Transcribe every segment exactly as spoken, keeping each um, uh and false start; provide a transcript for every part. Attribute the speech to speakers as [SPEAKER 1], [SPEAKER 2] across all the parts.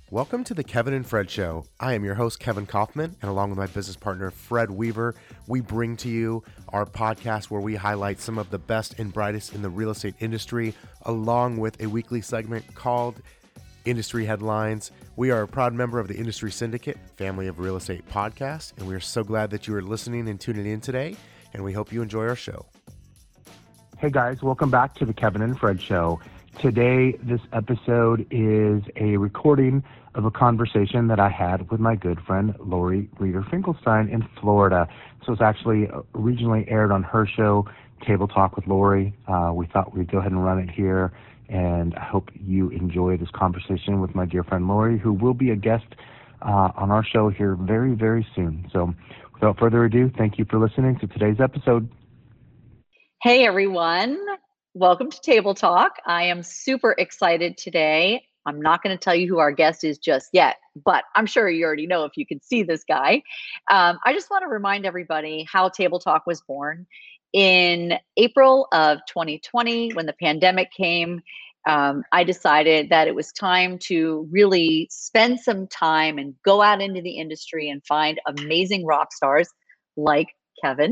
[SPEAKER 1] Welcome to the Kevin and Fred Show. I am your host, Kevin Kaufman, and along with my business partner, Fred Weaver, we bring to you our podcast where we highlight some of the best and brightest in the real estate industry, along with a weekly segment called Industry Headlines. We are a proud member of the Industry Syndicate, family of real estate podcasts, and we are so glad that you are listening and tuning in today, and we hope you enjoy our show.
[SPEAKER 2] Hey guys, welcome back to the Kevin and Fred Show. Today, this episode is a recording of a conversation that I had with my good friend Lori Reeder Finkelstein in Florida. So it's actually originally aired on her show, Table Talk with Lori. Uh, we thought we'd go ahead and run it here, and I hope you enjoy this conversation with my dear friend Lori, who will be a guest uh, on our show here very, very soon. So without further ado, thank you for listening to today's episode.
[SPEAKER 3] Hey everyone. Welcome to Table Talk. I am super excited today. I'm not going to tell you who our guest is just yet, but I'm sure you already know if you can see this guy. Um, I just want to remind everybody how Table Talk was born. In April of twenty twenty, when the pandemic came, um, I decided that it was time to really spend some time and go out into the industry and find amazing rock stars like Kevin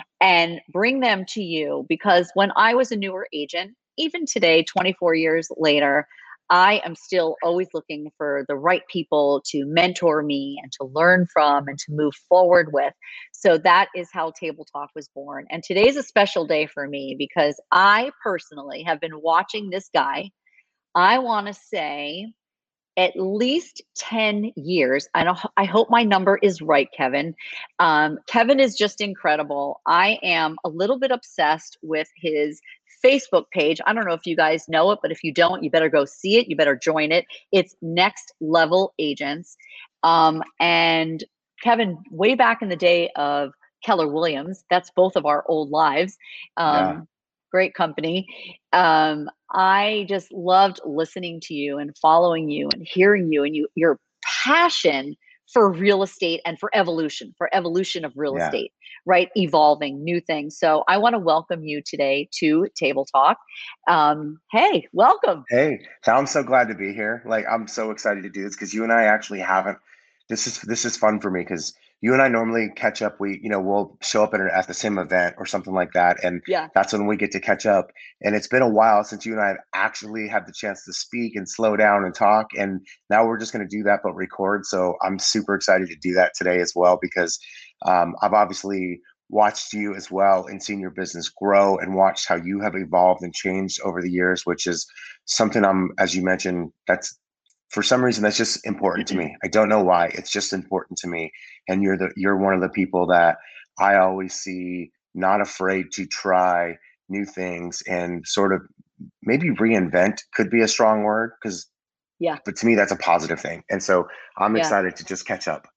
[SPEAKER 3] and bring them to you, because when I was a newer agent, even today, twenty-four years later, I am still always looking for the right people to mentor me and to learn from and to move forward with. So that is how Table Talk was born. And today's a special day for me because I personally have been watching this guy. I want to say at least ten years. I don't, I hope my number is right, Kevin. Um, Kevin is just incredible. I am a little bit obsessed with his Facebook page. I don't know if you guys know it, but if you don't, you better go see it. You better join it. It's Next Level Agents. Um, and Kevin, way back in the day of Keller Williams, that's both of our old lives. Um,
[SPEAKER 2] Yeah.
[SPEAKER 3] Great company. Um, I just loved listening to you and following you and hearing you and you, your passion for real estate and for evolution, for evolution of real
[SPEAKER 2] Yeah.
[SPEAKER 3] estate, right? Evolving new things. So I want to welcome you today to Table Talk. Um, hey, welcome.
[SPEAKER 4] Hey, so I'm so glad to be here. Like, I'm so excited to do this because you and I actually haven't. This is this is fun for me because you and I normally catch up. We, you know, we'll show up at, at the same event or something like that, and
[SPEAKER 3] Yeah.
[SPEAKER 4] that's when we get to catch up. And it's been a while since you and I have actually had the chance to speak and slow down and talk. And now we're just going to do that, but record. So I'm super excited to do that today as well because um, I've obviously watched you as well and seen your business grow and watched how you have evolved and changed over the years, which is something I'm, as you mentioned, that's for some reason that's just important to me. I don't know why. It's just important to me. And you're the you're one of the people that I always see not afraid to try new things and sort of maybe reinvent could be a strong word because
[SPEAKER 3] Yeah.
[SPEAKER 4] but to me that's a positive thing. And so I'm
[SPEAKER 3] Yeah.
[SPEAKER 4] excited to just catch up.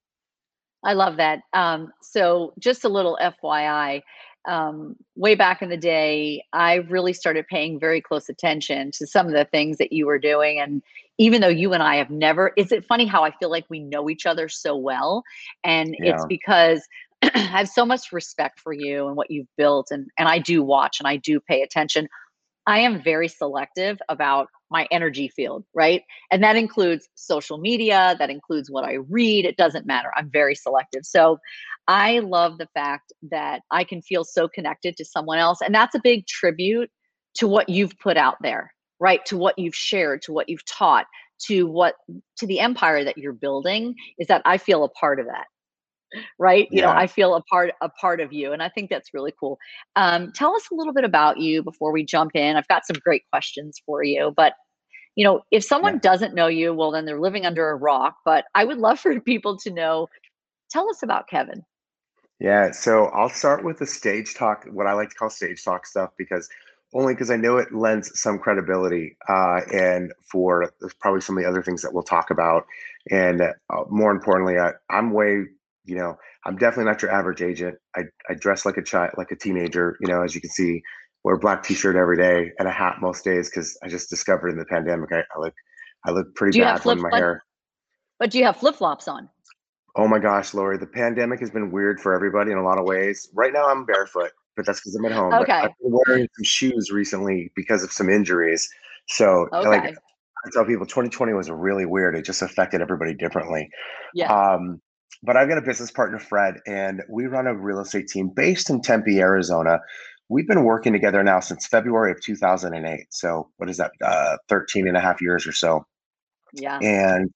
[SPEAKER 3] I love that. Um, so just a little F Y I, um, way back in the day, I really started paying very close attention to some of the things that you were doing. And even though you and I have never, is it funny how I feel like we know each other so well? And it's
[SPEAKER 4] Yeah.
[SPEAKER 3] because I have so much respect for you and what you've built. And, and I do watch and I do pay attention. I am very selective about my energy field, right? And that includes social media, that includes what I read. It doesn't matter. I'm very selective. So I love the fact that I can feel so connected to someone else. And that's a big tribute to what you've put out there, right? To what you've shared, to what you've taught, to what, to the empire that you're building, is that I feel a part of that. Right? You know,
[SPEAKER 4] Yeah.
[SPEAKER 3] I feel a part a part of you, and I think that's really cool. Um, tell us a little bit about you before we jump in. I've got some great questions for you, but you know, if someone
[SPEAKER 4] Yeah.
[SPEAKER 3] doesn't know you, well, then they're living under a rock. But I would love for people to know. Tell us about Kevin.
[SPEAKER 4] Yeah, so I'll start with the stage talk, what I like to call stage talk stuff, because only because I know it lends some credibility, uh, and for there's probably some of the other things that we'll talk about. And uh, more importantly, I, I'm way, you know, I'm definitely not your average agent. I, I dress like a child, like a teenager, you know, as you can see, wear a black t-shirt every day and a hat most days because I just discovered in the pandemic I, I look I look pretty
[SPEAKER 3] Do you have
[SPEAKER 4] bad when
[SPEAKER 3] flip?
[SPEAKER 4] my
[SPEAKER 3] But,
[SPEAKER 4] hair.
[SPEAKER 3] but do you have flip flops on?
[SPEAKER 4] Oh my gosh, Lori, the pandemic has been weird for everybody in a lot of ways. Right now, I'm barefoot, but that's because I'm at home. But I've
[SPEAKER 3] Okay.
[SPEAKER 4] been wearing some shoes recently because of some injuries. So, like,
[SPEAKER 3] Okay.
[SPEAKER 4] I tell people twenty twenty was really weird. It just affected everybody differently.
[SPEAKER 3] Yes.
[SPEAKER 4] Um, but I've got a business partner, Fred, and we run a real estate team based in Tempe, Arizona. We've been working together now since February of two thousand eight. So what is that? Uh, thirteen and a half years or so.
[SPEAKER 3] Yeah.
[SPEAKER 4] And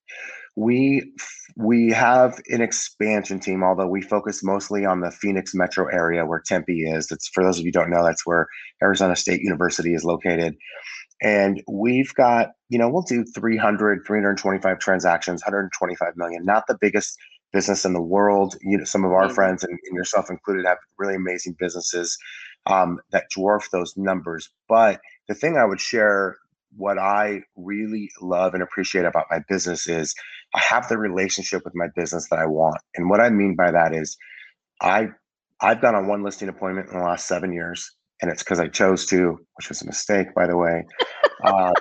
[SPEAKER 4] we we have an expansion team, although we focus mostly on the Phoenix metro area where Tempe is. It's, for those of you who don't know, that's where Arizona State University is located. And we've got, you know, we'll do three hundred, three hundred twenty-five transactions, one hundred twenty-five million, not the biggest business in the world. You know, some of our
[SPEAKER 3] Amazing.
[SPEAKER 4] friends and, and yourself included have really amazing businesses um, that dwarf those numbers. But the thing I would share, what I really love and appreciate about my business is I have the relationship with my business that I want. And what I mean by that is I I've gone on one listing appointment in the last seven years, and it's because I chose to, which was a mistake, by the way. Um,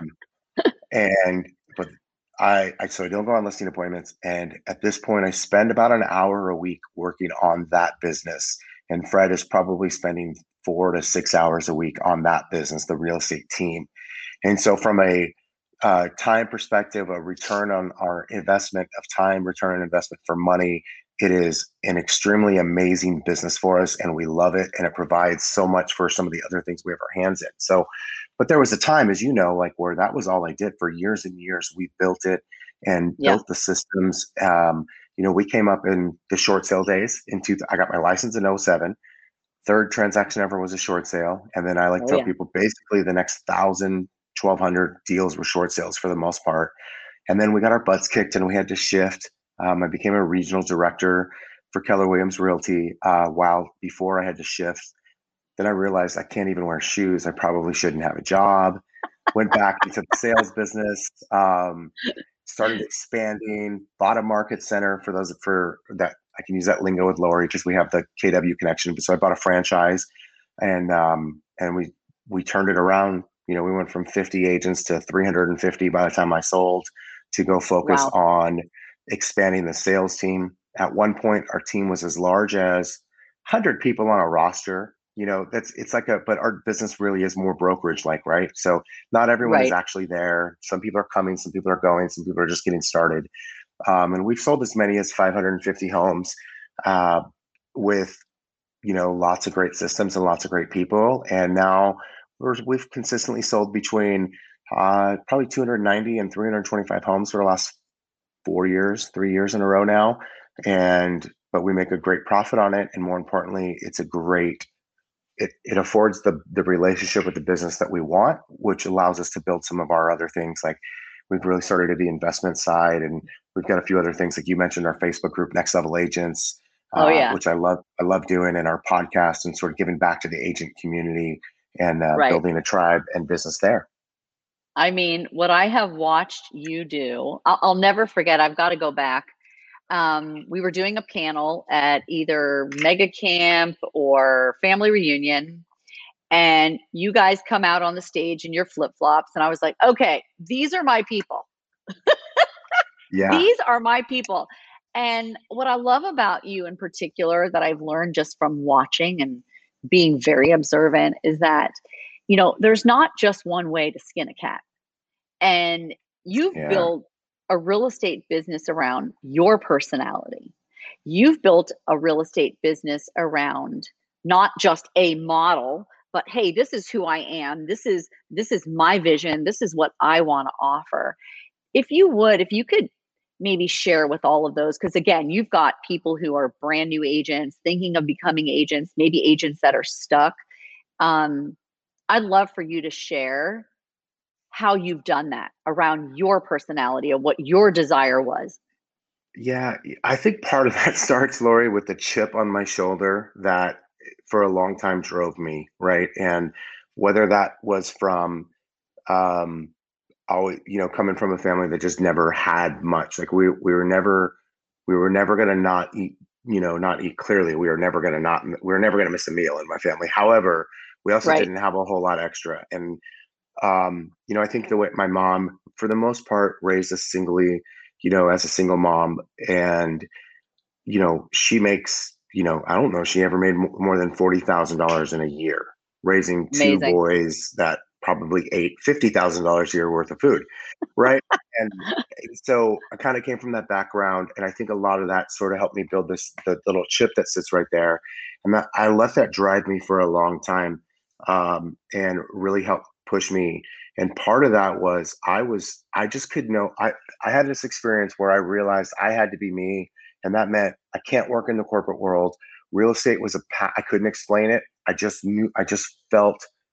[SPEAKER 4] and but I, I so I don't go on listing appointments, and at this point, I spend about an hour a week working on that business. And Fred is probably spending four to six hours a week on that business, the real estate team. And so, from a uh, time perspective, a return on our investment of time, return on investment for money, it is an extremely amazing business for us, and we love it. And it provides so much for some of the other things we have our hands in. So, but there was a time, as you know, like where that was all I did for years and years. We built it and
[SPEAKER 3] Yeah.
[SPEAKER 4] built the systems. Um, you know, we came up in the short sale days. Into I got my license in oh seven. Third transaction ever was a short sale, and then I like to
[SPEAKER 3] Oh,
[SPEAKER 4] tell
[SPEAKER 3] yeah.
[SPEAKER 4] people basically the next thousand, twelve hundred deals were short sales for the most part. And then we got our butts kicked, and we had to shift. Um, I became a regional director for Keller Williams Realty. Uh, while before I had to shift, then I realized I can't even wear shoes. I probably shouldn't have a job. Went back into the sales business. Um, started expanding. Bought a market center for those for that. I can use that lingo with Lori, just we have the K W connection. So I bought a franchise, and um, and we we turned it around. You know, we went from fifty agents to three hundred fifty by the time I sold, to go focus
[SPEAKER 3] Wow.
[SPEAKER 4] on expanding the sales team. At one point, our team was as large as one hundred people on a roster. You know, that's it's like a, but our business really is more brokerage like, right? So not everyone is
[SPEAKER 3] Right.
[SPEAKER 4] actually there. Some people are coming, some people are going, some people are just getting started. Um, and we've sold as many as five hundred fifty homes uh, with, you know, lots of great systems and lots of great people. And now we're, we've consistently sold between uh, probably two hundred ninety and three hundred twenty-five homes for the last four years, three years in a row now. And, but we make a great profit on it. And more importantly, it's a great, it, it affords the, the relationship with the business that we want, which allows us to build some of our other things. Like we've really started at the investment side, and we've got a few other things, like you mentioned, our Facebook group, Next Level Agents,
[SPEAKER 3] Oh,
[SPEAKER 4] uh,
[SPEAKER 3] yeah.
[SPEAKER 4] which I love. I love doing, and our podcast, and sort of giving back to the agent community and uh,
[SPEAKER 3] Right.
[SPEAKER 4] building a tribe and business there.
[SPEAKER 3] I mean, what I have watched you do, I'll, I'll never forget. I've got to go back. Um, we were doing a panel at either Mega Camp or Family Reunion, and you guys come out on the stage in your flip flops, and I was like, okay, these are my people.
[SPEAKER 4] Yeah.
[SPEAKER 3] These are my people. And what I love about you in particular that I've learned just from watching and being very observant is that, you know, there's not just one way to skin a cat. And you've
[SPEAKER 4] Yeah.
[SPEAKER 3] built a real estate business around your personality. You've built a real estate business around not just a model, but hey, this is who I am. This is this is my vision. This is what I want to offer. If you would, if you could maybe share with all of those, because again, you've got people who are brand new agents thinking of becoming agents, maybe agents that are stuck. Um, I'd love for you to share how you've done that around your personality and what your desire was.
[SPEAKER 4] Yeah, I think part of that starts, Lori, with the chip on my shoulder that for a long time drove me, right? And whether that was from, um, always, you know, coming from a family that just never had much. Like we we were never we were never gonna not eat, you know, not eat clearly. We were never gonna not we were never gonna miss a meal in my family. However, we also
[SPEAKER 3] Right.
[SPEAKER 4] didn't have a whole lot extra. And um, you know, I think the way my mom, for the most part, raised us singly, you know, as a single mom, and you know, she makes, you know, I don't know, she ever made more than forty thousand dollars in a year, raising two
[SPEAKER 3] Amazing.
[SPEAKER 4] boys that probably ate fifty thousand dollars a year worth of food, right? And so I kind of came from that background, and I think a lot of that sort of helped me build this the little chip that sits right there, and that I let that drive me for a long time, um, and really helped push me. And part of that was I was I just could know I I had this experience where I realized I had to be me, and that meant I can't work in the corporate world. Real estate was a pa- I couldn't explain it. I just knew I just felt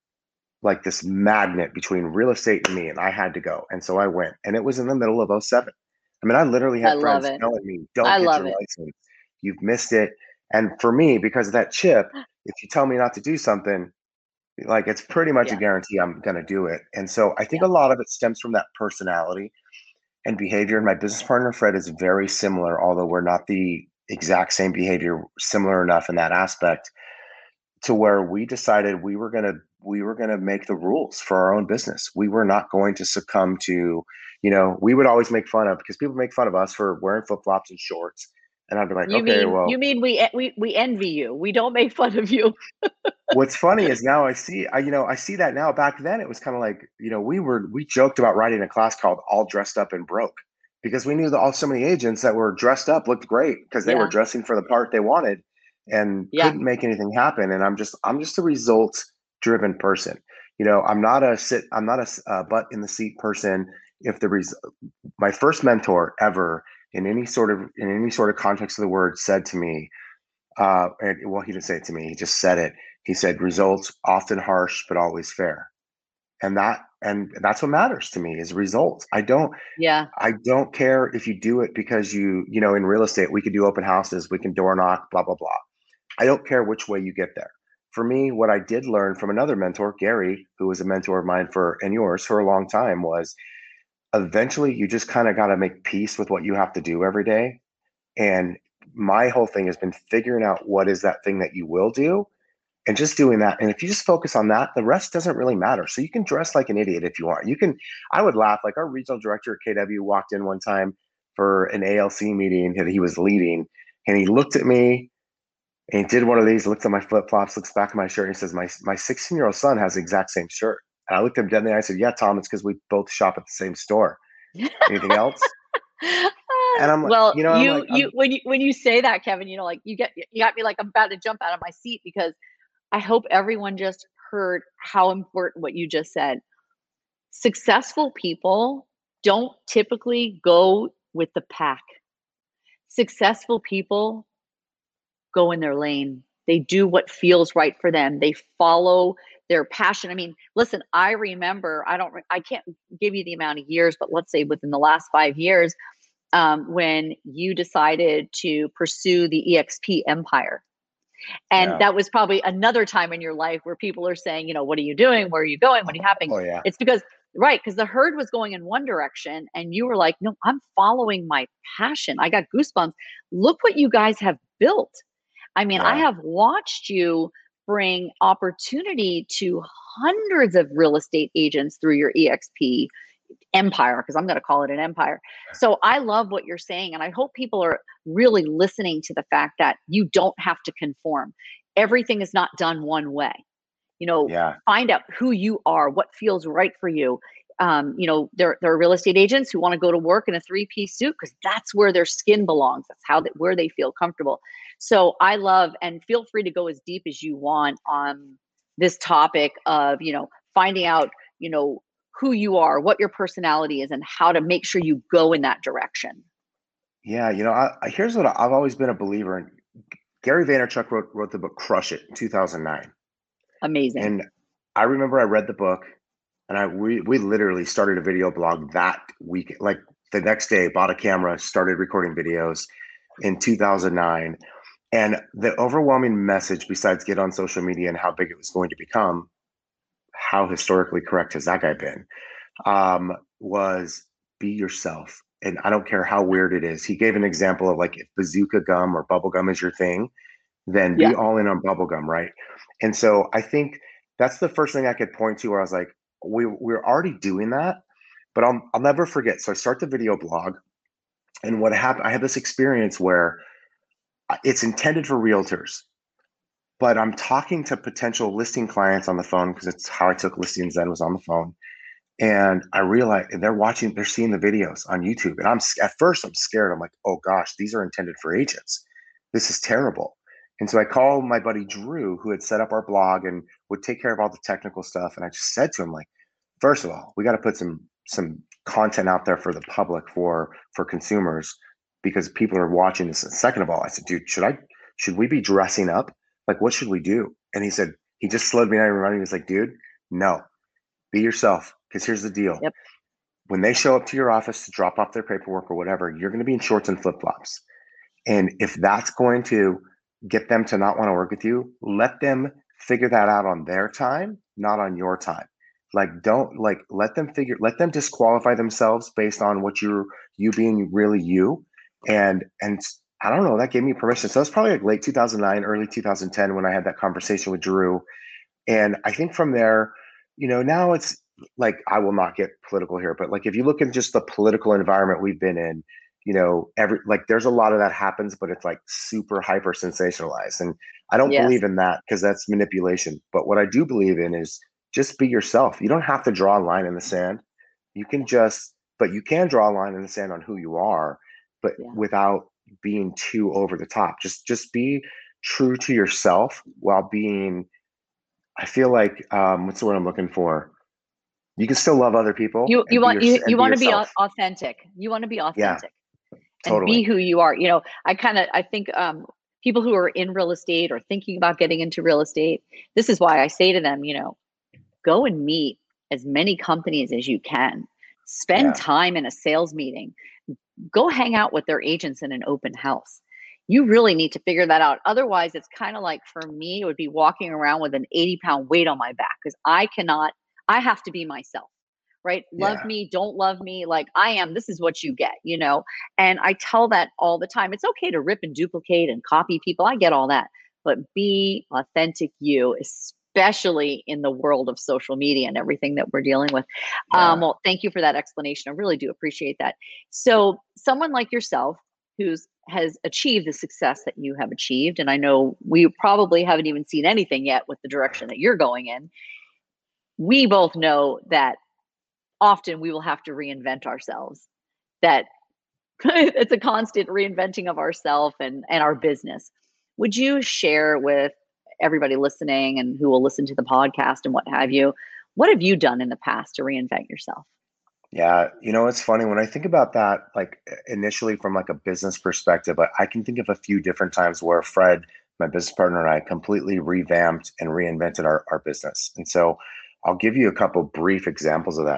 [SPEAKER 4] like this magnet between real estate and me, and I had to go. And so I went, and it was in the middle of oh seven. I mean, I literally
[SPEAKER 3] I
[SPEAKER 4] had
[SPEAKER 3] love
[SPEAKER 4] friends
[SPEAKER 3] it.
[SPEAKER 4] telling me,
[SPEAKER 3] I
[SPEAKER 4] don't get
[SPEAKER 3] love
[SPEAKER 4] your
[SPEAKER 3] it.
[SPEAKER 4] license. You've missed it. And for me, because of that chip, if you tell me not to do something, like it's pretty much a
[SPEAKER 3] Yeah.
[SPEAKER 4] guarantee I'm going to do it. And so I think
[SPEAKER 3] Yeah.
[SPEAKER 4] a lot of it stems from that personality and behavior. And my business partner, Fred, is very similar, although we're not the exact same behavior, similar enough in that aspect to where we decided we were going to we were going to make the rules for our own business. We were not going to succumb to, you know, we would always make fun of because people make fun of us for wearing flip-flops and shorts. And I'd be like,
[SPEAKER 3] You
[SPEAKER 4] okay,
[SPEAKER 3] mean
[SPEAKER 4] well,
[SPEAKER 3] you mean we we we envy you. We don't make fun of you.
[SPEAKER 4] what's funny is now I see, I, you know, I see that now. Back then it was kind of like, you know, we were, we joked about writing a class called All Dressed Up and Broke because we knew that all so many agents that were dressed up looked great because they were
[SPEAKER 3] Yeah.
[SPEAKER 4] dressing for the part they wanted and
[SPEAKER 3] Yeah.
[SPEAKER 4] couldn't make anything happen. And I'm just, I'm just a results driven person. You know, I'm not a sit, I'm not a uh, butt in the seat person. If the res- my first mentor ever in any sort of, in any sort of context of the word said to me, uh, and well, he didn't say it to me, he just said it. He said, results often harsh, but always fair. And that, and that's what matters to me is results. I don't,
[SPEAKER 3] Yeah.
[SPEAKER 4] I don't care if you do it because you, you know, in real estate, we can do open houses, we can door knock, blah, blah, blah. I don't care which way you get there. For me, what I did learn from another mentor, Gary, who was a mentor of mine for and yours for a long time, was eventually you just kind of got to make peace with what you have to do every day. And my whole thing has been figuring out what is that thing that you will do and just doing that. And if you just focus on that, the rest doesn't really matter. So you can dress like an idiot if you want. You can, I would laugh. Like our regional director at K W walked in one time for an A L C meeting that he was leading, and he looked at me and he did one of these, looked at my flip flops, looks back at my shirt, and he says, My my sixteen year old son has the exact same shirt. And I looked at him dead in the eye. I said, Yeah, Tom, it's because we both shop at the same store. Anything else? And I'm like,
[SPEAKER 3] Well,
[SPEAKER 4] you know, I'm
[SPEAKER 3] you
[SPEAKER 4] like,
[SPEAKER 3] you
[SPEAKER 4] I'm
[SPEAKER 3] when you when you say that, Kevin, you know, like you get you got me like I'm about to jump out of my seat because I hope everyone just heard how important what you just said. Successful people don't typically go with the pack. Successful people go in their lane. They do what feels right for them. They follow their passion. I mean, listen, I remember, I don't, I can't give you the amount of years, but let's say within the last five years, um, when you decided to pursue the E X P empire. And
[SPEAKER 4] yeah.
[SPEAKER 3] that was probably another time in your life where people are saying, you know, what are you doing? Where are you going? What are you happening?
[SPEAKER 4] Oh yeah.
[SPEAKER 3] It's because, right, because the herd was going in one direction and you were like, no, I'm following my passion. I got goosebumps. Look what you guys have built. I mean, I
[SPEAKER 4] Yeah.
[SPEAKER 3] have watched you bring opportunity to hundreds of real estate agents through your E X P empire, because I'm going to call it an empire. So I love what you're saying. And I hope people are really listening to the fact that you don't have to conform. Everything is not done one way. You know,
[SPEAKER 4] Yeah.
[SPEAKER 3] find out who you are, what feels right for you. Um, you know, there, there are real estate agents who want to go to work in a three-piece suit because that's where their skin belongs. That's how that where they feel comfortable. So I love, and feel free to go as deep as you want on this topic of, you know, finding out, you know, who you are, what your personality is, and how to make sure you go in that direction.
[SPEAKER 4] Yeah, you know, I, I here's what I, I've always been a believer in. Gary Vaynerchuk wrote wrote the book Crush It in two thousand nine.
[SPEAKER 3] Amazing.
[SPEAKER 4] And I remember I read the book and I we we literally started a video blog that week. Like the next day, bought a camera, started recording videos in two thousand nine. And the overwhelming message, besides get on social media and how big it was going to become, how historically correct has that guy been? Um, was be yourself. And I don't care how weird it is. He gave an example of like if bazooka gum or bubble gum is your thing, then be
[SPEAKER 3] Yeah.
[SPEAKER 4] all in on bubble gum, right? And so I think that's the first thing I could point to where I was like, we we're already doing that, but I'll I'll never forget. So I start the video blog, and what happened, I had this experience where it's intended for realtors. but I'm talking to potential listing clients on the phone because it's how I took listings then, was on the phone. And I realized they're watching, they're seeing the videos on YouTube. And I'm at first I'm scared. I'm like, oh gosh, these are intended for agents. This is terrible. And so I called my buddy Drew, who had set up our blog and would take care of all the technical stuff. And I just said to him, like, first of all, we got to put some some content out there for the public, for for consumers, because people are watching this. And second of all, I said, dude, should I should we be dressing up? Like, what should we do? And he said, he just slowed me down and reminded me, he was like, dude, no, be yourself. Because here's the deal.
[SPEAKER 3] Yep.
[SPEAKER 4] When they show up to your office to drop off their paperwork or whatever, you're going to be in shorts and flip-flops. And if that's going to get them to not want to work with you, let them figure that out on their time, not on your time. Like, don't like let them figure, let them disqualify themselves based on what you're, you being really you. And, and I don't know, that gave me permission. So it's probably like late two thousand nine, early two thousand ten when I had that conversation with Drew. And I think from there, you know, now it's like, I will not get political here, but like, if you look at just the political environment we've been in, you know, every, like there's a lot of that happens, but it's like super hyper sensationalized. And I don't
[SPEAKER 3] Yes.
[SPEAKER 4] believe in that because that's manipulation. But what I do believe in is just be yourself. You don't have to draw a line in the sand. You can just, but you can draw a line in the sand on who you are, but
[SPEAKER 3] Yeah.
[SPEAKER 4] without being too over the top. Just, just be true to yourself while being, I feel like, um, what's the word I'm looking for? You can still love other people.
[SPEAKER 3] You you
[SPEAKER 4] and be
[SPEAKER 3] want
[SPEAKER 4] your-
[SPEAKER 3] you,
[SPEAKER 4] and
[SPEAKER 3] you
[SPEAKER 4] be
[SPEAKER 3] want to be au-
[SPEAKER 4] yourself.
[SPEAKER 3] authentic. You want to be authentic and
[SPEAKER 4] Totally.
[SPEAKER 3] be who you are. You know, I kind of I think um people who are in real estate or thinking about getting into real estate, this is why I say to them, you know, go and meet as many companies as you can. Spend
[SPEAKER 4] Yeah.
[SPEAKER 3] time in a sales meeting. Go hang out with their agents in an open house. You really need to figure that out. Otherwise, it's kind of like, for me, it would be walking around with an eighty pound weight on my back, because I cannot, I have to be myself, right? Love
[SPEAKER 4] Yeah.
[SPEAKER 3] me, don't love me, like I am, this is what you get, you know? And I tell that all the time. It's okay to rip and duplicate and copy people. I get all that, but be authentic you, especially in the world of social media and everything that we're dealing with.
[SPEAKER 4] Yeah.
[SPEAKER 3] Um, well, thank you for that explanation. I really do appreciate that. So someone like yourself, who's has achieved the success that you have achieved, and I know we probably haven't even seen anything yet with the direction that you're going in, we both know that often we will have to reinvent ourselves, that it's a constant reinventing of ourselves and, and our business. Would you share with everybody listening and who will listen to the podcast and what have you, what have you done in the past to reinvent yourself?
[SPEAKER 4] Yeah, you know, it's funny when I think about that, like initially from like a business perspective, I, I can think of a few different times where Fred, my business partner, and I completely revamped and reinvented our, our business. And so I'll give you a couple brief examples of that.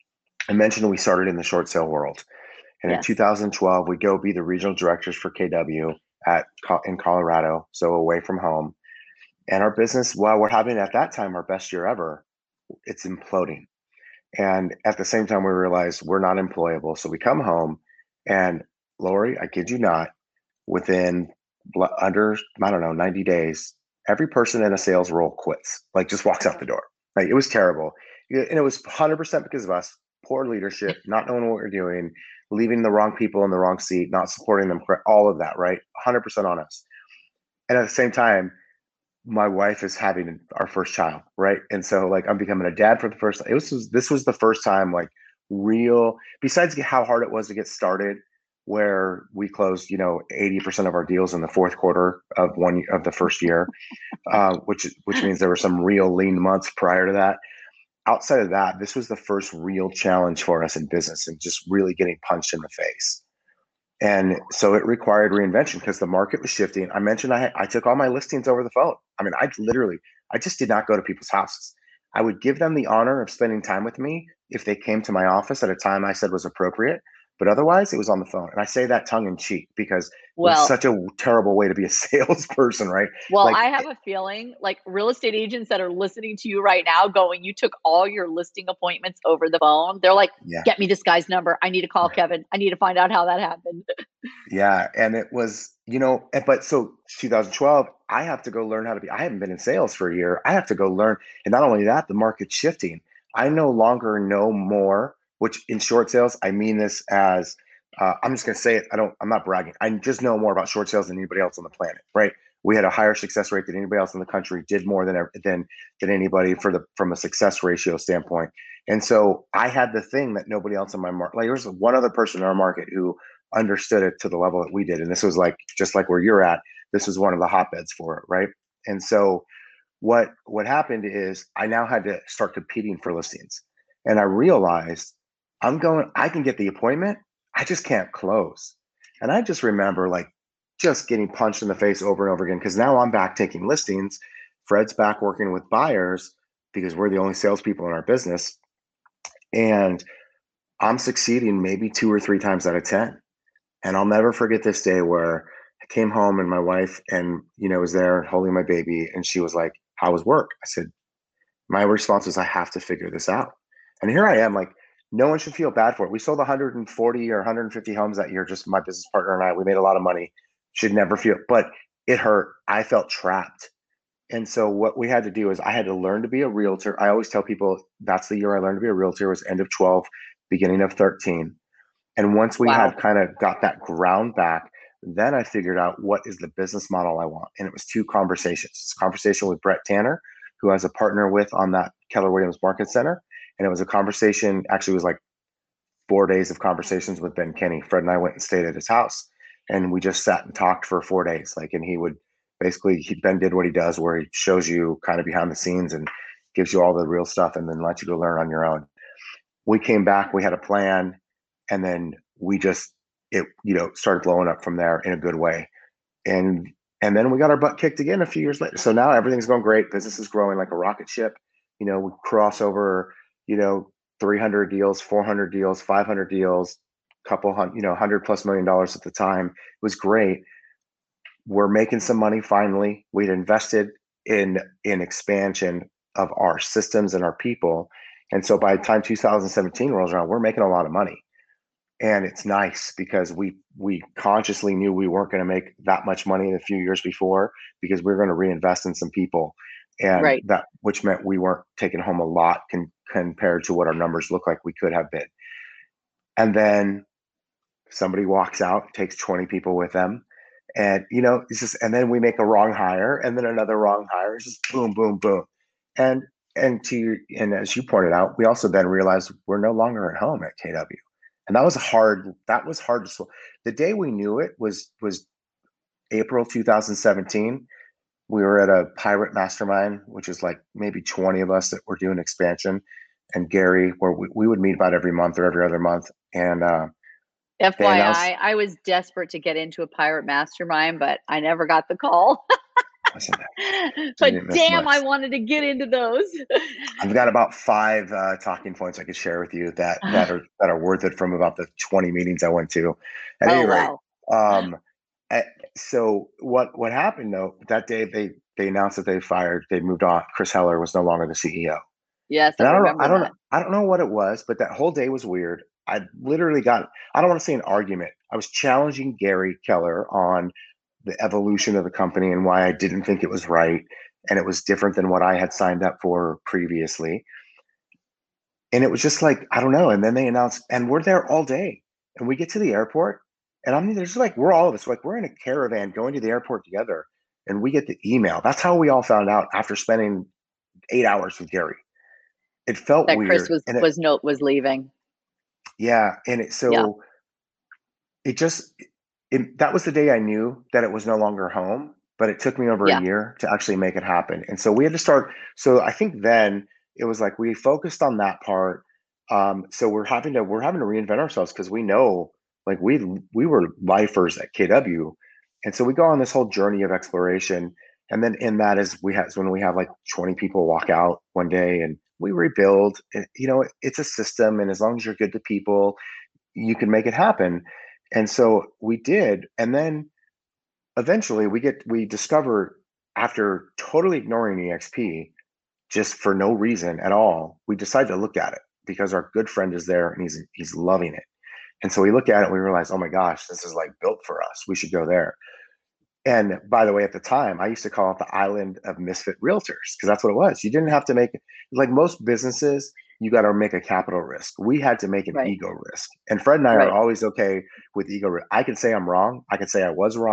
[SPEAKER 4] I mentioned we started in the short sale world. And
[SPEAKER 3] Yes.
[SPEAKER 4] in two thousand twelve, we go be the regional directors for K W at in Colorado, so away from home. And our business, while we're having at that time our best year ever, it's imploding. And at the same time, we realized we're not employable. So we come home, and Lori, I kid you not, within under, I don't know, ninety days, every person in a sales role quits, like just walks out the door. Like, it was terrible. And it was one hundred percent because of us, poor leadership, not knowing what we're doing, leaving the wrong people in the wrong seat, not supporting them, all of that, right? one hundred percent on us. And at the same time, my wife is having our first child, right? And so like I'm becoming a dad for the first time. It was this was the first time, like, real, besides how hard it was to get started, where we closed, you know, eighty percent of our deals in the fourth quarter of one of the first year, uh, which which means there were some real lean months prior to that. Outside of that, this was the first real challenge for us in business, and just really getting punched in the face. And so it required reinvention because the market was shifting. I mentioned I, I took all my listings over the phone. I mean, I literally, I just did not go to people's houses. I would give them the honor of spending time with me if they came to my office at a time I said was appropriate. But otherwise, it was on the phone. And I say that tongue in cheek because
[SPEAKER 3] Well,
[SPEAKER 4] it was such a terrible way to be a salesperson, right?
[SPEAKER 3] Well,
[SPEAKER 4] like,
[SPEAKER 3] I have a feeling like real estate agents that are listening to you right now going, you took all your listing appointments over the phone. They're like,
[SPEAKER 4] yeah.
[SPEAKER 3] Get me this guy's number. I need to call Kevin. I need to find out how that happened.
[SPEAKER 4] Yeah. And it was, you know, but so two thousand twelve, I have to go learn how to be, I haven't been in sales for a year. I have to go learn. And not only that, the market's shifting. I no longer know more, which in short sales, I mean this as, uh, I'm just going to say it. I don't, I'm not bragging. I just know more about short sales than anybody else on the planet, right? We had a higher success rate than anybody else in the country, did more than than than anybody for the from a success ratio standpoint. And so I had the thing that nobody else in my market, like there was one other person in our market who understood it to the level that we did. And this was like, just like where you're at, this was one of the hotbeds for it. Right. And so what, what happened is I now had to start competing for listings. And I realized I'm going, I can get the appointment. I just can't close. And I just remember like just getting punched in the face over and over again. Cause now I'm back taking listings. Fred's back working with buyers because we're the only salespeople in our business. And I'm succeeding maybe two or three times out of ten. And I'll never forget this day where I came home and my wife and, you know, was there holding my baby. And she was like, how was work? I said, my response was, I have to figure this out. And here I am, like, no one should feel bad for it. We sold one hundred forty or one hundred fifty homes that year, just my business partner and I. We made a lot of money. Should never feel, but it hurt. I felt trapped. And so what we had to do is I had to learn to be a realtor. I always tell people that's the year I learned to be a realtor, was end of twelve, beginning of thirteen. And once we
[SPEAKER 3] Wow.
[SPEAKER 4] had kind of got that ground back, then I figured out what is the business model I want. And it was two conversations. It's a conversation with Brett Tanner, who I was a partner with on that Keller Williams Market Center. And it was a conversation, actually it was like four days of conversations with Ben Kinney. Fred and I went and stayed at his house and we just sat and talked for four days. Like, and he would basically, he, Ben did what he does, where he shows you kind of behind the scenes and gives you all the real stuff and then lets you go learn on your own. We came back, we had a plan, and then we just, it, you know, started blowing up from there in a good way. And, and then we got our butt kicked again a few years later. So now everything's going great. Business is growing like a rocket ship. You know, we cross over, you know, three hundred deals, four hundred deals, five hundred deals, couple hundred, you know, one hundred plus million dollars at the time. It was great. We're making some money finally. We'd invested in, in expansion of our systems and our people. And so by the time two thousand seventeen rolls around, we're making a lot of money. And it's nice because we we consciously knew we weren't going to make that much money a few years before, because we were going to reinvest in some people. And
[SPEAKER 3] Right.
[SPEAKER 4] that, which meant we weren't taking home a lot con, compared to what our numbers look like we could have been. And then somebody walks out, takes twenty people with them. And, you know, it's just, and then we make a wrong hire and then another wrong hire. It's just boom, boom, boom. And, and to, and as you pointed out, we also then realized we're no longer at home at K W. And that was hard. That was hard to swallow. The day we knew it was, was April two thousand seventeen. We were at a pirate mastermind, which is like maybe twenty of us that were doing expansion. And Gary, where we, we would meet about every month or every other month. And, uh,
[SPEAKER 3] F
[SPEAKER 4] They
[SPEAKER 3] Y I,
[SPEAKER 4] announced-
[SPEAKER 3] I was desperate to get into a pirate mastermind, but I never got the call.
[SPEAKER 4] listen,
[SPEAKER 3] But
[SPEAKER 4] didn't miss
[SPEAKER 3] damn,
[SPEAKER 4] much.
[SPEAKER 3] I wanted to get into those.
[SPEAKER 4] I've got about five uh, talking points I could share with you that that are that are worth it from about the twenty meetings I went to. At
[SPEAKER 3] Oh,
[SPEAKER 4] any rate,
[SPEAKER 3] wow.
[SPEAKER 4] um, I- so what what happened though? That day they they announced that they fired, they moved on. Chris Heller was no longer the C E O.
[SPEAKER 3] Yes, I
[SPEAKER 4] And I don't know,
[SPEAKER 3] remember
[SPEAKER 4] I don't
[SPEAKER 3] that.
[SPEAKER 4] know, I don't know what it was, but that whole day was weird. I literally got, I don't want to say an argument. I was challenging Gary Keller on the evolution of the company and why I didn't think it was right. And it was different than what I had signed up for previously. And it was just like, I don't know. And then they announced, and we're there all day. And we get to the airport, and I'm there's like, we're all of us, like, we're in a caravan going to the airport together. And we get the email. That's how we all found out after spending eight hours with Gary. It felt
[SPEAKER 3] That
[SPEAKER 4] weird.
[SPEAKER 3] Chris was
[SPEAKER 4] and it,
[SPEAKER 3] was no was leaving.
[SPEAKER 4] yeah. And it, so
[SPEAKER 3] Yeah.
[SPEAKER 4] it just, it, that was the day I knew that it was no longer home, but it took me over
[SPEAKER 3] Yeah.
[SPEAKER 4] a year to actually make it happen. And so we had to start. So I think then it was like, we focused on that part. Um, so we're having to, we're having to reinvent ourselves, because we know, like, we, we were lifers at K W. And so we go on this whole journey of exploration. And then in that is we have, when we have like twenty people walk out one day and we rebuild, it, you know, it's a system. And as long as you're good to people, you can make it happen. And so we did. And then eventually we get, we discover, after totally ignoring E X P, just for no reason at all, we decided to look at it because our good friend is there and he's, he's loving it. And so we look at it and we realize, oh my gosh, this is like built for us. We should go there. And by the way, at the time, I used to call it the island of misfit realtors, because that's what it was. You didn't have to make, like most businesses, you got to make a capital risk. We had to make an
[SPEAKER 3] Right.
[SPEAKER 4] ego risk. And Fred and I
[SPEAKER 3] Right.
[SPEAKER 4] are always okay with ego risk. I can say I'm wrong. I can say I was wrong.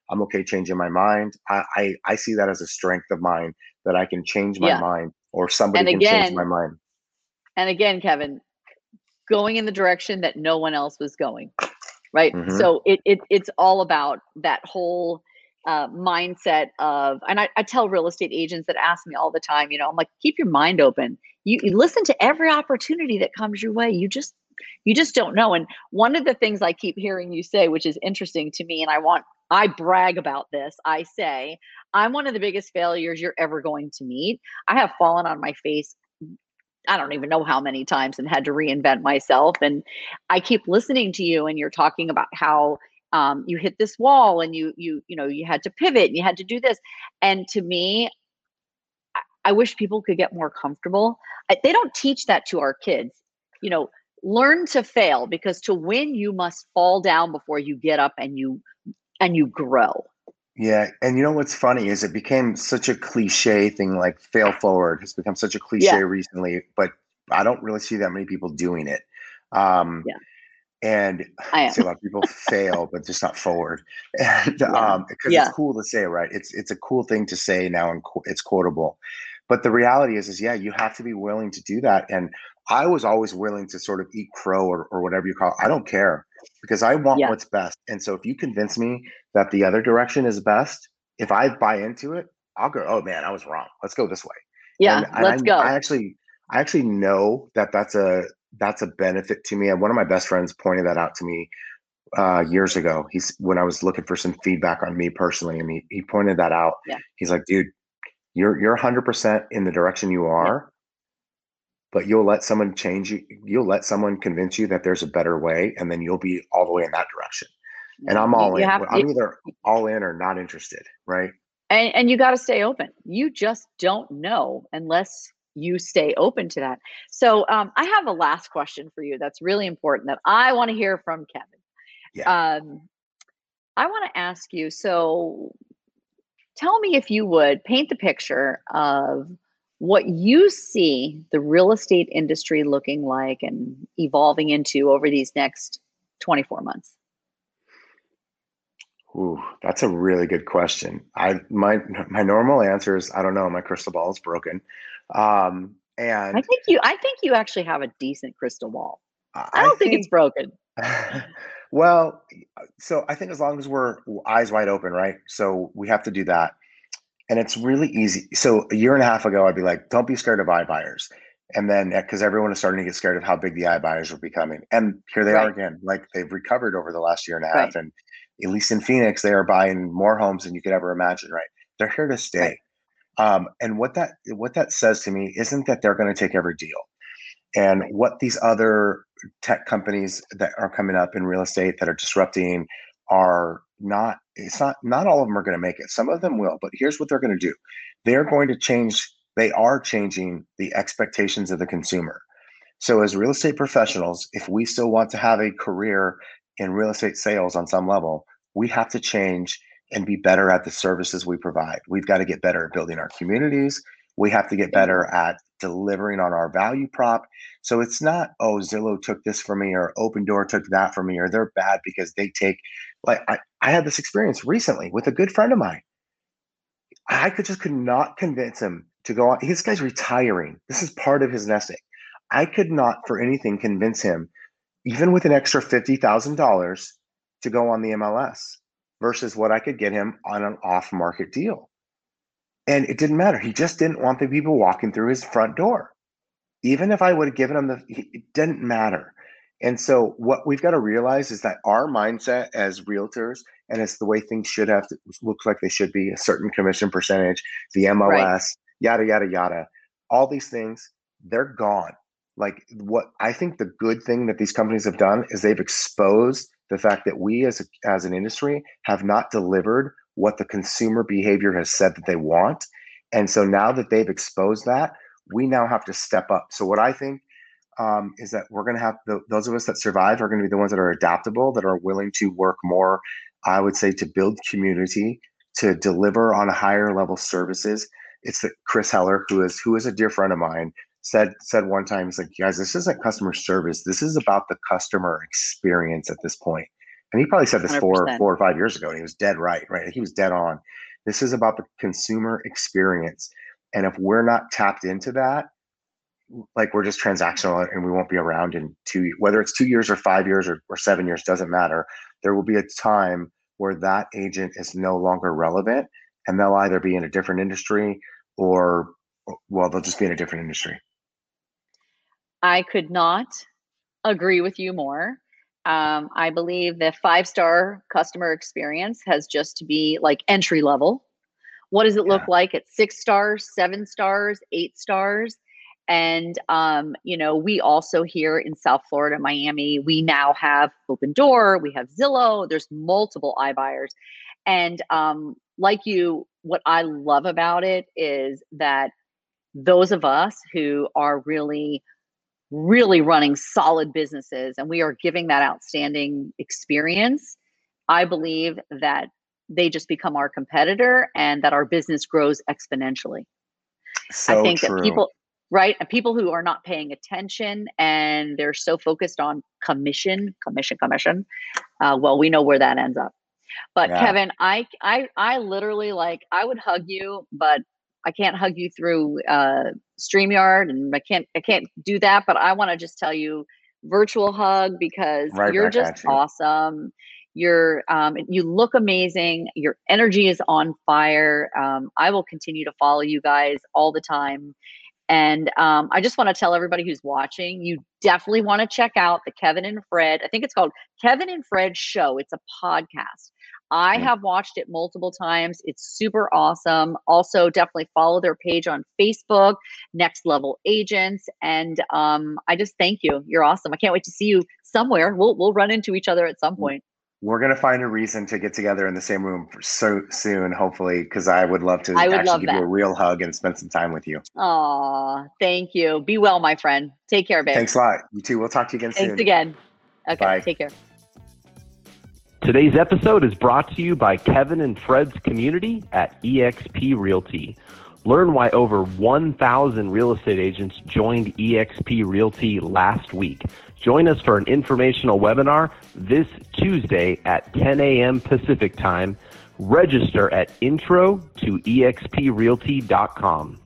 [SPEAKER 4] I'm okay changing my mind. I, I, I see that as a strength of mine, that I can change my
[SPEAKER 3] Yeah.
[SPEAKER 4] mind, or somebody
[SPEAKER 3] And
[SPEAKER 4] can change my
[SPEAKER 3] again,
[SPEAKER 4] mind.
[SPEAKER 3] and again, Kevin, going in the direction that no one else was going, right?
[SPEAKER 4] Mhm.
[SPEAKER 3] So it, it it's all about that whole uh, mindset of, and I, I tell real estate agents that ask me all the time, you know, I'm like, keep your mind open. You, you listen to every opportunity that comes your way. You just, you just don't know. And one of the things I keep hearing you say, which is interesting to me, and I want, I brag about this. I say, I'm one of the biggest failures you're ever going to meet. I have fallen on my face, I don't even know how many times, and had to reinvent myself. And I keep listening to you, and you're talking about how um, you hit this wall, and you, you, you know, you had to pivot, and you had to do this. And to me, I, I wish people could get more comfortable. I, they don't teach that to our kids. You know, learn to fail, because to win, you must fall down before you get up and you, and you grow.
[SPEAKER 4] Yeah, and you know what's funny is it became such a cliche thing, like fail forward has become such a cliche
[SPEAKER 3] Yeah,
[SPEAKER 4] recently, but I don't really see that many people doing it. Um,
[SPEAKER 3] yeah,
[SPEAKER 4] and
[SPEAKER 3] I
[SPEAKER 4] I see a
[SPEAKER 3] am.
[SPEAKER 4] lot of people fail, but just not forward. And
[SPEAKER 3] Yeah,
[SPEAKER 4] um, because it's
[SPEAKER 3] yeah,
[SPEAKER 4] cool to say, right? It's it's a cool thing to say now, and qu- it's quotable. But the reality is, is yeah, you have to be willing to do that. And I was always willing to sort of eat crow, or, or whatever you call it. I don't care, because I want
[SPEAKER 3] yeah,
[SPEAKER 4] what's best. And so if you convince me that the other direction is best, if I buy into it, I'll go, oh man, I was wrong. Let's go this way. And
[SPEAKER 3] yeah.
[SPEAKER 4] and
[SPEAKER 3] Let's
[SPEAKER 4] I I
[SPEAKER 3] go.
[SPEAKER 4] actually I actually know that that's a that's a benefit to me. And one of my best friends pointed that out to me uh, years ago. He's when I was looking for some feedback on me personally, and he he pointed that out.
[SPEAKER 3] Yeah,
[SPEAKER 4] He's like, dude, you're you're one hundred percent in the direction you
[SPEAKER 3] yeah.
[SPEAKER 4] are, but you'll let someone change you. You'll let someone convince you that there's a better way, and then you'll be all the way in that direction. And
[SPEAKER 3] Yeah,
[SPEAKER 4] I'm
[SPEAKER 3] you,
[SPEAKER 4] all
[SPEAKER 3] you
[SPEAKER 4] in.
[SPEAKER 3] have
[SPEAKER 4] I'm
[SPEAKER 3] you,
[SPEAKER 4] either all in or not interested, right?
[SPEAKER 3] and, and you got to stay open. You just don't know unless you stay open to that. So um, I have a last question for you that's really important that I want to hear from Kevin.
[SPEAKER 4] Yeah.
[SPEAKER 3] Um, I want to ask you, so tell me, if you would, paint the picture of what you see the real estate industry looking like and evolving into over these next twenty-four months.
[SPEAKER 4] Ooh, that's a really good question. I my my normal answer is I don't know. My crystal ball is broken, um,
[SPEAKER 3] I
[SPEAKER 4] and
[SPEAKER 3] think you I think you actually have a decent crystal ball. I
[SPEAKER 4] I
[SPEAKER 3] don't think it's
[SPEAKER 4] think.
[SPEAKER 3] broken.
[SPEAKER 4] Well, so I think as long as we're eyes wide open, right? So we have to do that. And it's really easy. So a year and a half ago, I'd be like, don't be scared of iBuyers. And then, because everyone is starting to get scared of how big the iBuyers are becoming. And here they are
[SPEAKER 3] Right,
[SPEAKER 4] again. Like, they've recovered over the last year and a half.
[SPEAKER 3] right,
[SPEAKER 4] And at least in Phoenix, they are buying more homes than you could ever imagine, right? They're here to
[SPEAKER 3] right.
[SPEAKER 4] stay. Um, and what that what that says to me isn't that they're going to take every deal. And
[SPEAKER 3] Right.
[SPEAKER 4] what these other tech companies that are coming up in real estate that are disrupting are not, it's not, not all of them are going to make it. Some of them will, but here's what they're going to do. They're going to change, they are changing the expectations of the consumer. So as real estate professionals, if we still want to have a career in real estate sales on some level, we have to change and be better at the services we provide. We've got to get better at building our communities. We have to get better
[SPEAKER 3] Bingo.
[SPEAKER 4] at delivering on our value prop. So it's not, oh, Zillow took this from me, or Open Door took that from me, or they're bad because they take, like, I, I had this experience recently with a good friend of mine. I could just could not convince him to go on. This guy's retiring. This is part of his nesting. I could not for anything convince him, even with an extra fifty thousand dollars, to go on the M L S versus what I could get him on an off market deal. And it didn't matter. He just didn't want the people walking through his front door. Even if I would have given him the, it didn't matter. And so what we've got to realize is that our mindset as realtors, and it's the way things should have to look like they should be, a certain commission percentage, the
[SPEAKER 3] Right.
[SPEAKER 4] M L S, yada, yada, yada, all these things, they're gone. Like, what I think the good thing that these companies have done is they've exposed the fact that we as a, as an industry have not delivered what the consumer behavior has said that they want. And so now that they've exposed that, we now have to step up. So what I think um, is that we're going to have the, those of us that survive are going to be the ones that are adaptable, that are willing to work more, I would say, to build community, to deliver on a higher level services. It's that Chris Heller, who is who is a dear friend of mine, said said one time, he's like, guys, this isn't customer service. This is about the customer experience at this point. And he probably said this
[SPEAKER 3] one hundred
[SPEAKER 4] four,
[SPEAKER 3] percent.
[SPEAKER 4] four or five years ago, and he was dead right, right? He was dead on. This is about the consumer experience. And if we're not tapped into that, like we're just transactional and we won't be around in two, whether it's two years or five years or, or seven years, doesn't matter. There will be a time where that agent is no longer relevant, and they'll either be in a different industry or, well, they'll just be in a different industry.
[SPEAKER 3] I could not agree with you more. Um, I believe the five-star customer experience has just to be like entry level. What does it look
[SPEAKER 4] Yeah.
[SPEAKER 3] like at six stars, seven stars, eight stars? And, um, you know, we also here in South Florida, Miami, we now have Open Door, we have Zillow, there's multiple iBuyers. And um, like you, what I love about it is that those of us who are really really running solid businesses and we are giving that outstanding experience, I believe that they just become our competitor and that our business grows exponentially.
[SPEAKER 4] So
[SPEAKER 3] I think
[SPEAKER 4] true.
[SPEAKER 3] that people, right, and people who are not paying attention and they're so focused on commission, commission, commission, uh, well, we know where that ends up. But
[SPEAKER 4] Yeah.
[SPEAKER 3] Kevin, I, I, I literally like, I would hug you, but I can't hug you through uh, StreamYard, and I can't I can't do that. But I want to just tell you, virtual hug, because
[SPEAKER 4] Right
[SPEAKER 3] you're
[SPEAKER 4] back
[SPEAKER 3] just
[SPEAKER 4] at you.
[SPEAKER 3] awesome. You're um, you look amazing. Your energy is on fire. Um, I will continue to follow you guys all the time. And um, I just want to tell everybody who's watching, you definitely want to check out the Kevin and Fred. I think it's called Kevin and Fred Show. It's a podcast. I
[SPEAKER 4] Yeah.
[SPEAKER 3] have watched it multiple times. It's super awesome. Also, definitely follow their page on Facebook, Next Level Agents. And um, I just thank you. You're awesome. I can't wait to see you somewhere. We'll we'll run into each other at some point.
[SPEAKER 4] We're going to find a reason to get together in the same room for so soon, hopefully, because I would love to
[SPEAKER 3] I would
[SPEAKER 4] actually
[SPEAKER 3] love
[SPEAKER 4] give you
[SPEAKER 3] that.
[SPEAKER 4] a real hug and spend some time with you.
[SPEAKER 3] Aw, thank you. Be well, my friend. Take care, babe.
[SPEAKER 4] Thanks a lot. You too. We'll talk to you again
[SPEAKER 3] Thanks
[SPEAKER 4] soon.
[SPEAKER 3] again. Okay,
[SPEAKER 4] Bye.
[SPEAKER 3] take care.
[SPEAKER 2] Today's episode is brought to you by Kevin and Fred's community at E X P Realty. Learn why over one thousand real estate agents joined E X P Realty last week. Join us for an informational webinar this Tuesday at ten a.m. Pacific Time. Register at intro to E X P realty dot com.